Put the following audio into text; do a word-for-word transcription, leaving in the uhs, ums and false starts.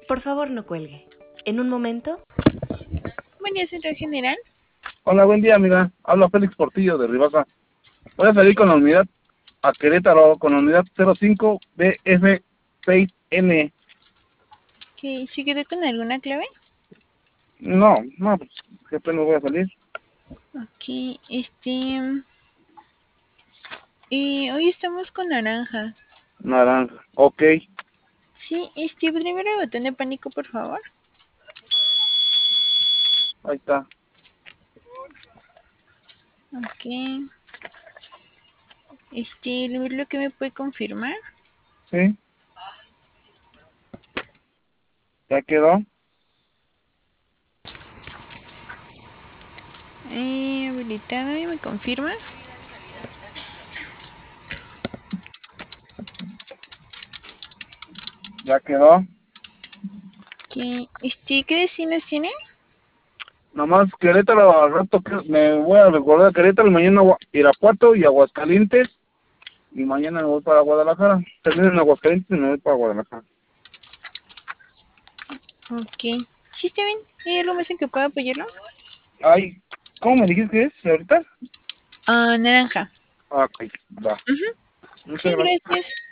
Por favor, no cuelgue. En un momento. Buen día, central general. Hola, buen día, amiga. Habla Félix Portillo de Ribasa. Voy a salir con la unidad a Querétaro, con la unidad cero cinco B F seis N. ¿Que ¿Sí quedó con alguna clave? No, no, pues, ¿qué pena voy a salir? Ok, este... Eh, hoy estamos con naranja. Naranja, ok. Sí, este, ¿podría ver el botón de pánico, por favor? Ahí está. Ok. Este, ¿lo que me puede confirmar? Sí. ¿Ya quedó? Eh, habilitado, ¿y me confirma? ¿Ya quedó? Que, este, ¿qué destinos tiene? Nomás Querétaro, al rato que me voy a recordar Querétaro, y mañana Gua- Irapuato y Aguascalientes, y mañana me voy para Guadalajara. Termino en Aguascalientes y me voy para Guadalajara. Ok. Sí, está bien. ¿Hay algo más en que pueda apoyarlo? Ay, ¿cómo me dijiste que es ahorita? Ah, naranja. Ah, ok, va. Ujú. Muchas Sí, gracias. gracias.